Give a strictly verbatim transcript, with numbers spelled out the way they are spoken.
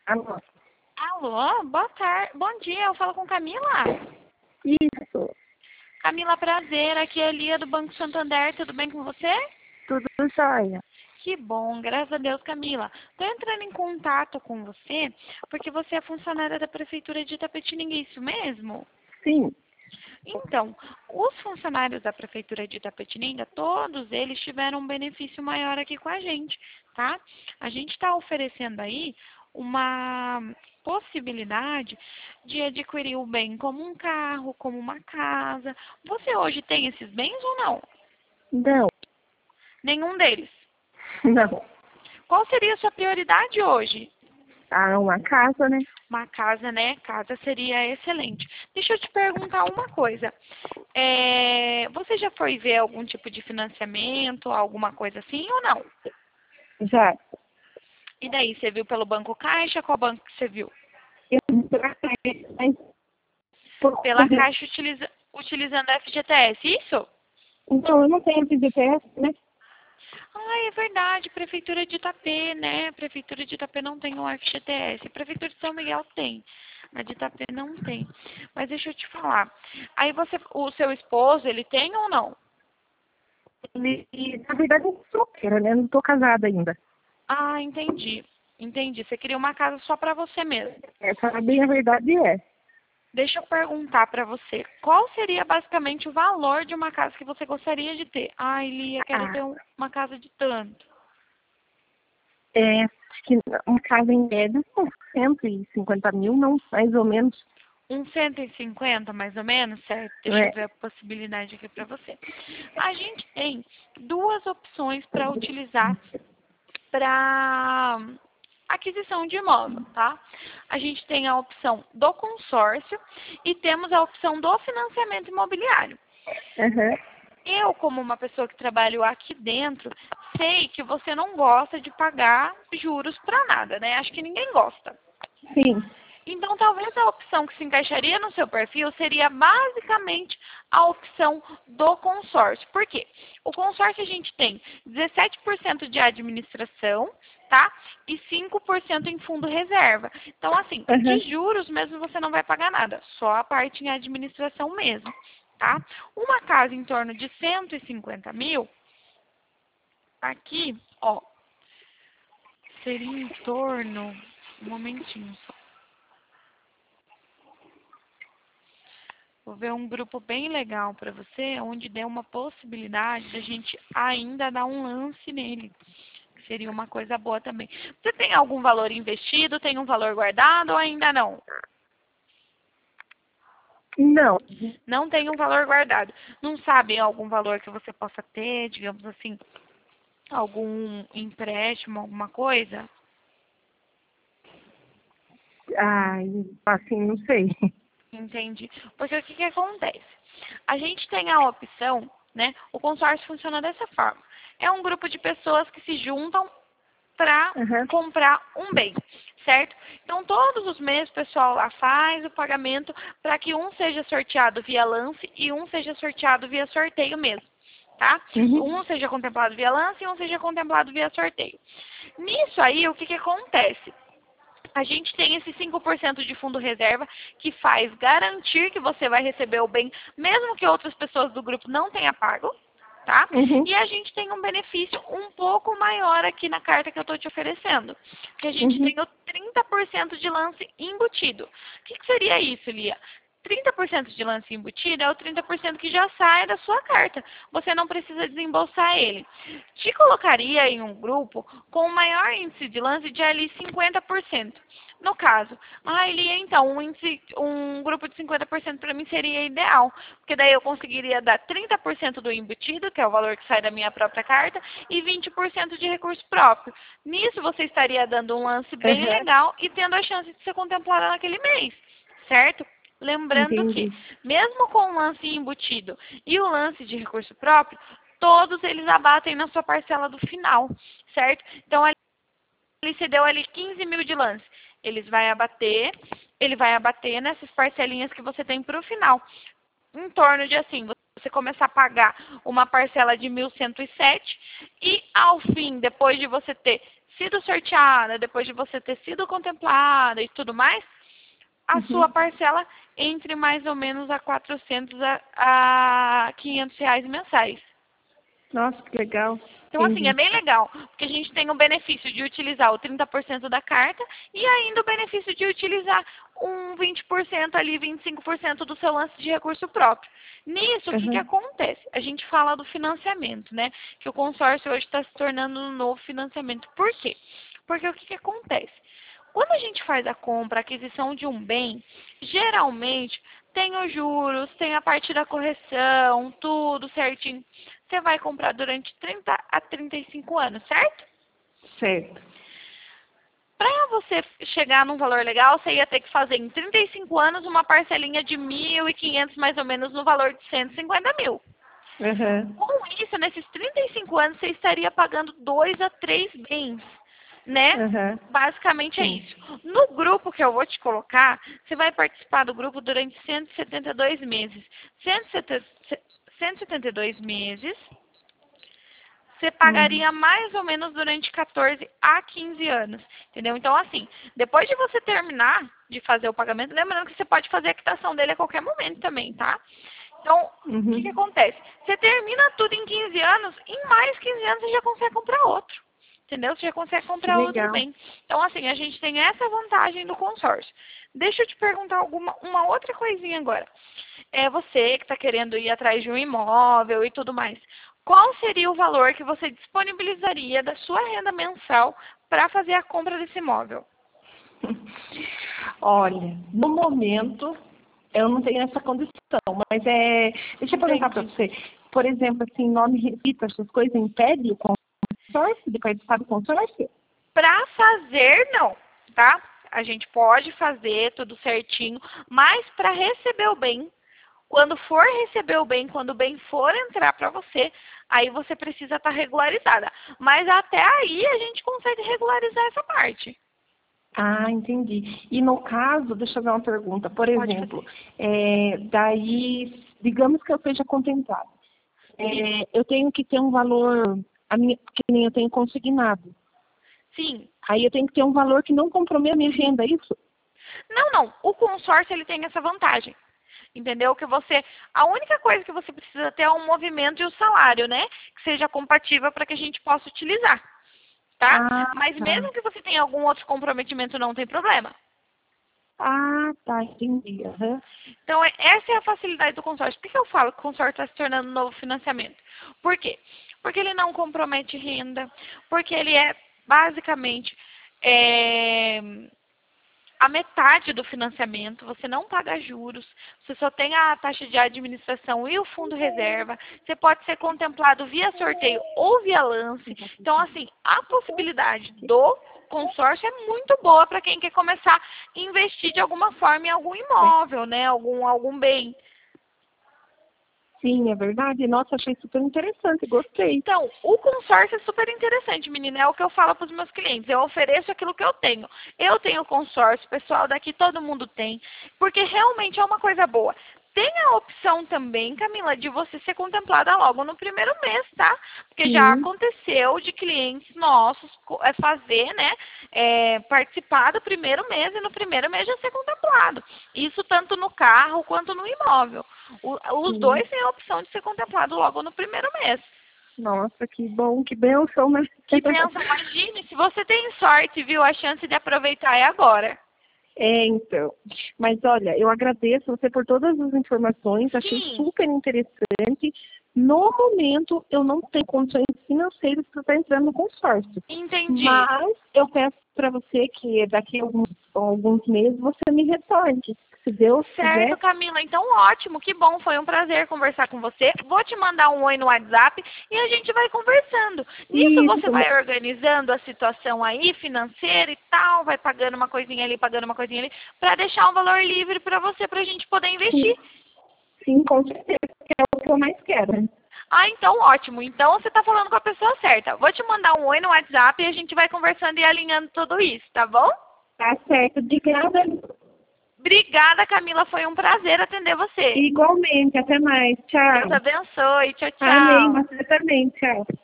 Alô? Alô, boa tarde, bom dia, eu falo com Camila. Isso, Camila, prazer, aqui é a Lia do Banco Santander, tudo bem com você? tudo jóia. Que bom, graças a Deus, Camila. Estou entrando em contato com você porque você é funcionária da Prefeitura de Itapetininga, é isso mesmo? Sim, Então, os funcionários da Prefeitura de Itapetininga, todos eles tiveram um benefício maior aqui com a gente, tá? A gente está oferecendo aí uma possibilidade de adquirir o bem como um carro, como uma casa. Você hoje tem esses bens ou não? não, Nenhum deles. não. Qual seria a sua prioridade hoje? Ah, uma casa, né? Uma casa, né? Casa seria excelente. Deixa eu te perguntar uma coisa. É, você já foi ver algum tipo de financiamento, alguma coisa assim ou não? Já. E daí, você viu pelo Banco Caixa? Qual banco que você viu? Eu vou pra cá, mas por Pela conta de... Caixa utiliza, utilizando a F G T S, isso? Então, eu não tenho F G T S, né? Ah, é verdade, Prefeitura de Itapê, né? Prefeitura de Itapê não tem o F G T S. Prefeitura de São Miguel tem, mas de Itapê não tem. Mas deixa eu te falar. Aí você, o seu esposo, ele tem ou não? E, e, na verdade, eu sou solteira, né? Não tô casada ainda. Ah, entendi. Entendi. Você queria uma casa só para você mesmo. Essa, bem a verdade, é. Deixa eu perguntar para você. Qual seria basicamente o valor de uma casa que você gostaria de ter? Ai, Lia, quero Ah, ter um- uma casa de tanto. é, acho que uma casa em média, uns cento e cinquenta mil, não, mais ou menos. Uns cento e cinquenta, mais ou menos, certo? Deixa eu É. ver a possibilidade aqui para você. A gente tem duas opções para utilizar para aquisição de imóvel, tá? A gente tem a opção do consórcio e temos a opção do financiamento imobiliário. Aham. Eu, como uma pessoa que trabalho aqui dentro, sei que você não gosta de pagar juros para nada, né? Acho que ninguém gosta. Sim. Então, talvez a opção que se encaixaria no seu perfil seria basicamente a opção do consórcio. Por quê? O consórcio a gente tem dezessete por cento de administração, tá? E cinco por cento em fundo reserva. Então, assim, de Aham. juros mesmo você não vai pagar nada, só a parte em administração mesmo, tá? Uma casa em torno de cento e cinquenta mil, aqui, ó, seria em torno, um momentinho só. Vou ver um grupo bem legal para você, onde der uma possibilidade da gente ainda dar um lance nele. Que seria uma coisa boa também. Você tem algum valor investido? Tem um valor guardado ou ainda não? Não. Não tem um valor guardado. Não sabe algum valor que você possa ter, digamos assim, algum empréstimo, alguma coisa? Ai, assim, não sei. Entendi. Porque o que, que acontece? A gente tem a opção, né? O consórcio funciona dessa forma. É um grupo de pessoas que se juntam para Aham. comprar um bem, certo? Então, todos os meses o pessoal lá faz o pagamento para que um seja sorteado via lance e um seja sorteado via sorteio mesmo, tá? Uhum. Um seja contemplado via lance e um seja contemplado via sorteio. Nisso aí, o que, que acontece? A gente tem esse cinco por cento de fundo reserva que faz garantir que você vai receber o bem, mesmo que outras pessoas do grupo não tenham pago, tá? Uhum. E a gente tem um benefício um pouco maior aqui na carta que eu estou te oferecendo, que a gente Uhum. tem o trinta por cento de lance embutido. O que, que seria isso, Lia? trinta por cento de lance embutido é o trinta por cento que já sai da sua carta. Você não precisa desembolsar ele. Te colocaria em um grupo com o maior índice de lance de ali cinquenta por cento. No caso, ah, Lia, então, um, índice, um grupo de cinquenta por cento para mim seria ideal, porque daí eu conseguiria dar trinta por cento do embutido, que é o valor que sai da minha própria carta, e vinte por cento de recurso próprio. Nisso você estaria dando um lance bem Aham. legal e tendo a chance de ser contemplada naquele mês, certo? Lembrando que, Entendi. mesmo com o lance embutido e o lance de recurso próprio, todos eles abatem na sua parcela do final, certo? Então, ele se deu ali quinze mil de lance. Eles vai abater, ele vai abater nessas parcelinhas que você tem para o final. Em torno de assim, você começar a pagar uma parcela de mil cento e sete e ao fim, depois de você ter sido sorteada, depois de você ter sido contemplada e tudo mais, a Uhum. sua parcela entre mais ou menos a quatrocentos a, a quinhentos reais mensais. Nossa, que legal. Então, assim, é Entendi. bem legal, porque a gente tem o benefício de utilizar o trinta por cento da carta e ainda o benefício de utilizar um vinte por cento ali, vinte e cinco por cento do seu lance de recurso próprio. Nisso, o que, que Uhum. acontece? A gente fala do financiamento, né? Que o consórcio hoje está se tornando um novo financiamento. Por quê? Porque o que, que acontece? Quando a gente faz a compra, a aquisição de um bem, geralmente tem os juros, tem a parte da correção, tudo certinho. Você vai comprar durante trinta a trinta e cinco anos, certo? Certo. Para você chegar num valor legal, você ia ter que fazer em trinta e cinco anos uma parcelinha de mil e quinhentos mais ou menos no valor de cento e cinquenta mil. Uhum. Com isso, nesses trinta e cinco anos, você estaria pagando dois a três bens, né? Uhum. Basicamente é Sim. isso. No grupo que eu vou te colocar, você vai participar do grupo durante cento e setenta e dois meses. cento e setenta e dois meses, você Uhum. pagaria mais ou menos durante quatorze a quinze anos, entendeu? Então, assim, depois de você terminar de fazer o pagamento, lembrando que você pode fazer a quitação dele a qualquer momento também, tá? Então, o que, que Uhum. acontece? Você termina tudo em quinze anos, em mais quinze anos você já consegue comprar outro. Entendeu? Você já consegue Que comprar outro legal. bem. Então, assim, a gente tem essa vantagem do consórcio. Deixa eu te perguntar alguma, uma outra coisinha agora. É você que está querendo ir atrás de um imóvel e tudo mais. Qual seria o valor que você disponibilizaria da sua renda mensal para fazer a compra desse imóvel? Olha, no momento eu não tenho essa condição, mas é. Deixa eu perguntar para Entendi. você. Por exemplo, assim, nome repita, essas coisas impede o consórcio de participar do consórcio? Para fazer, não, tá? A gente pode fazer tudo certinho, mas para receber o bem, quando for receber o bem, quando o bem for entrar para você, aí você precisa estar regularizada. Mas até aí a gente consegue regularizar essa parte. Ah, entendi. E no caso, deixa eu fazer uma pergunta. Por Pode exemplo, fazer. é, daí, digamos que eu seja contemplada. Sim. É, eu tenho que ter um valor, a minha, que nem eu tenho consignado. Sim. Aí eu tenho que ter um valor que não comprometa a minha renda, é isso? Não, não. O consórcio ele tem essa vantagem. Entendeu? Que você, a única coisa que você precisa ter é um movimento e o salário, né? Que seja compatível para que a gente possa utilizar, tá? Ah, Mas tá. mesmo que você tenha algum outro comprometimento, não tem problema. Ah, tá, entendi. Aham. Então, é- essa é a facilidade do consórcio. Por que eu falo que o consórcio está se tornando um novo financiamento? Por quê? Porque ele não compromete renda, porque ele é basicamente é, a metade do financiamento, você não paga juros, você só tem a taxa de administração e o fundo reserva, você pode ser contemplado via sorteio ou via lance. Então, assim, a possibilidade do consórcio é muito boa para quem quer começar a investir de alguma forma em algum imóvel, né? Algum, algum bem. Sim, é verdade. Nossa, achei super interessante, gostei. Então, o consórcio é super interessante, menina. É o que eu falo para os meus clientes. Eu ofereço aquilo que eu tenho. Eu tenho consórcio, o pessoal daqui todo mundo tem. Porque realmente é uma coisa boa. Tem a opção também, Camila, de você ser contemplada logo no primeiro mês, tá? Porque já Sim, aconteceu de clientes nossos co- é, fazer, né? é, participar do primeiro mês e no primeiro mês já ser contemplado. Isso tanto no carro quanto no imóvel. O- os sim. dois têm a opção de ser contemplado logo no primeiro mês. Nossa, que bom, que bênção, né? Que benção, imagine, se você tem sorte, viu, a chance de aproveitar é agora. É, então. Mas olha, eu agradeço você por todas as informações, achei Sim, super interessante. No momento, eu não tenho condições financeiras para estar entrando no consórcio. entendi. Mas eu peço para você que daqui a alguns, alguns meses você me retorne. Se Deus Certo, quiser. Camila, então ótimo, que bom, foi um prazer conversar com você. Vou te mandar um oi no WhatsApp e a gente vai conversando. Nisso você Isso, vai organizando a situação aí financeira e tal, vai pagando uma coisinha ali, pagando uma coisinha ali, para deixar um valor livre para você, para a gente poder sim, investir. sim, com certeza, que é o que eu mais quero. Né? Ah, então ótimo. Então você está falando com a pessoa certa. Vou te mandar um oi no WhatsApp e a gente vai conversando e alinhando tudo isso, tá bom? Tá certo, obrigada. Obrigada, Camila. Foi um prazer atender você. Igualmente, até mais. Deus Tchau. abençoe. Tchau, Amém, tchau. você também. Tchau.